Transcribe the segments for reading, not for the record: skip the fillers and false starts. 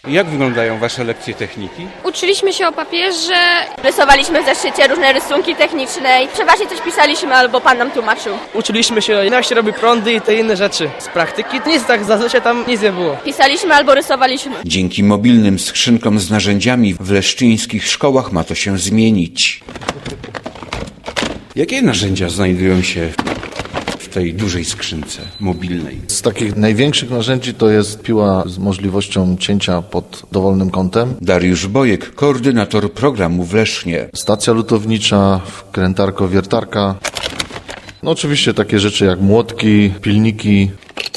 Jak wyglądają wasze lekcje techniki? Uczyliśmy się o papierze. Rysowaliśmy w zeszycie różne rysunki techniczne. Przeważnie coś pisaliśmy albo pan nam tłumaczył. Uczyliśmy się, jak się robi prądy i te inne rzeczy. Z praktyki nic tak zazwyczaj tam nic nie było. Pisaliśmy albo rysowaliśmy. Dzięki mobilnym skrzynkom z narzędziami w leszczyńskich szkołach ma to się zmienić. Jakie narzędzia znajdują się w tej dużej skrzynce mobilnej? Z takich największych narzędzi to jest piła z możliwością cięcia pod dowolnym kątem. Dariusz Bojek, koordynator programu w Lesznie. Stacja lutownicza, wkrętarko-wiertarka. No oczywiście takie rzeczy jak młotki, pilniki,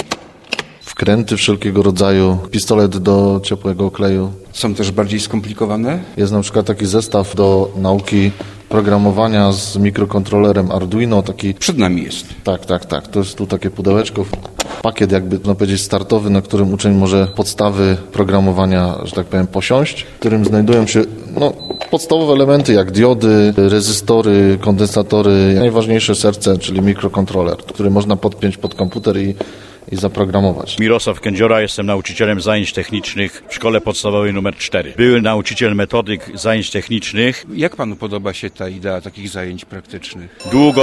wkręty wszelkiego rodzaju, pistolet do ciepłego kleju. Są też bardziej skomplikowane? Jest na przykład taki zestaw do nauki programowania z mikrokontrolerem Arduino, taki... Przed nami jest. Tak. To jest tu takie pudełeczko, pakiet jakby, można powiedzieć, startowy, na którym uczeń może podstawy programowania, że tak powiem, posiąść, w którym znajdują się podstawowe elementy jak diody, rezystory, kondensatory, najważniejsze serce, czyli mikrokontroler, który można podpiąć pod komputer i zaprogramować. Mirosław Kędziora, jestem nauczycielem zajęć technicznych w szkole podstawowej nr 4. Były nauczyciel metodyk zajęć technicznych. Jak panu podoba się ta idea takich zajęć praktycznych?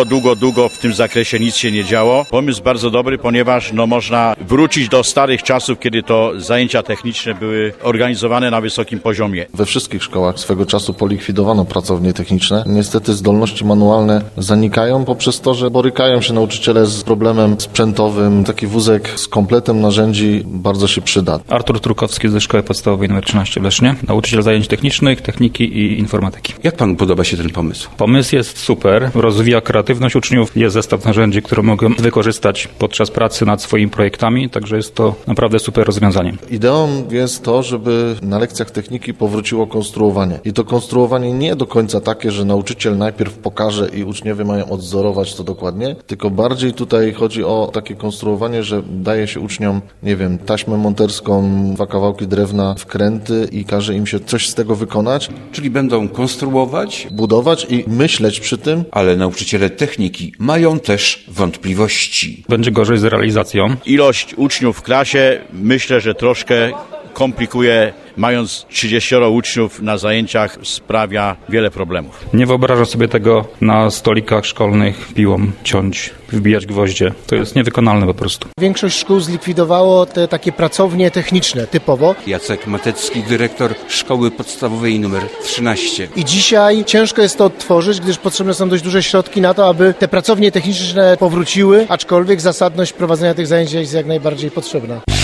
Długo w tym zakresie nic się nie działo. Pomysł bardzo dobry, ponieważ można wrócić do starych czasów, kiedy to zajęcia techniczne były organizowane na wysokim poziomie. We wszystkich szkołach swego czasu polikwidowano pracownie techniczne. Niestety zdolności manualne zanikają poprzez to, że borykają się nauczyciele z problemem sprzętowym. Taki wózek z kompletem narzędzi bardzo się przyda. Artur Trukowski ze Szkoły Podstawowej nr 13 w Lesznie, nauczyciel zajęć technicznych, techniki i informatyki. Jak panu podoba się ten pomysł? Pomysł jest super, rozwija kreatywność uczniów, jest zestaw narzędzi, które mogą wykorzystać podczas pracy nad swoimi projektami, także jest to naprawdę super rozwiązanie. Ideą jest to, żeby na lekcjach techniki powróciło konstruowanie. I to konstruowanie nie do końca takie, że nauczyciel najpierw pokaże i uczniowie mają odwzorować to dokładnie, tylko bardziej tutaj chodzi o takie konstruowanie, że daje się uczniom, taśmę monterską, 2 kawałki drewna, wkręty i każe im się coś z tego wykonać. Czyli będą konstruować, budować i myśleć przy tym. Ale nauczyciele techniki mają też wątpliwości. Będzie gorzej z realizacją. Ilość uczniów w klasie myślę, że troszkę komplikuje. Mając 30 uczniów na zajęciach sprawia wiele problemów. Nie wyobrażam sobie tego na stolikach szkolnych piłą ciąć, wbijać gwoździe. To jest niewykonalne po prostu. Większość szkół zlikwidowało te takie pracownie techniczne typowo. Jacek Matecki, dyrektor Szkoły Podstawowej nr 13. I dzisiaj ciężko jest to odtworzyć, gdyż potrzebne są dość duże środki na to, aby te pracownie techniczne powróciły, aczkolwiek zasadność prowadzenia tych zajęć jest jak najbardziej potrzebna.